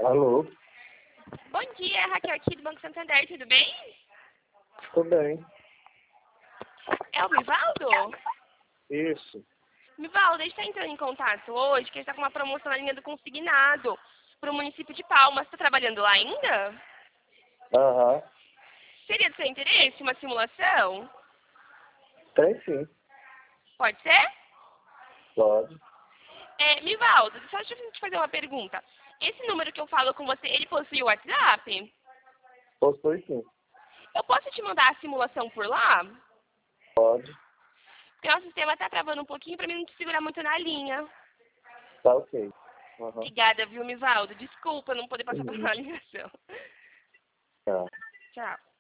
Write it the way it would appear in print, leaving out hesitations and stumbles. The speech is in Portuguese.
Alô, Bom dia, Raquel aqui do Banco Santander, tudo bem? tudo bem? É o Mivaldo? Isso. Mivaldo, a gente está entrando em contato hoje, que a gente está com uma promoção na linha do consignado para o município de Palmas. Você está trabalhando lá ainda? Aham. Seria do seu interesse uma simulação? Tem sim. Pode ser? Pode. Mivaldo, só deixa eu te fazer uma pergunta. Esse número que eu falo com você, ele possui o WhatsApp? Possui sim. Eu posso te mandar a simulação por lá? Pode. Porque o nosso sistema está travando um pouquinho para mim não te segurar muito na linha. Tá ok. Aham. Obrigada, viu, Mivaldo? Desculpa não poder passar para Uhum. uma ligação. Tá. Tchau.